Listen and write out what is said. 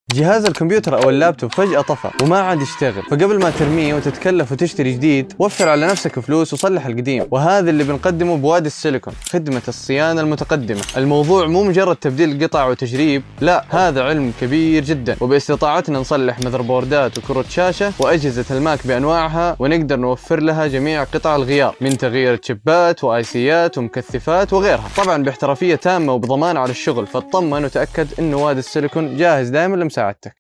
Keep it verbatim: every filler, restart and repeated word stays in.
جهاز الكمبيوتر أو اللابتوب فجأة طفى وما عاد يشتغل، فقبل ما ترميه وتتكلف وتشتري جديد وفر على نفسك فلوس وصلح القديم. وهذا اللي بنقدمه بوادي السيليكون، خدمة الصيانة المتقدمة. الموضوع مو مجرد تبديل قطع وتجريب، لا، هذا علم كبير جدا، وباستطاعتنا نصلح مذربوردات وكروت شاشة وأجهزة الماك بأنواعها، ونقدر نوفر لها جميع قطع الغيار من تغيير تشيبات وآيسيات ومكثفات وغيرها، طبعا باحترافية تامة وبضمان على الشغل. فاطمن وتأكد إنه وادي السيليكون جاهز دائما لمساعدتك.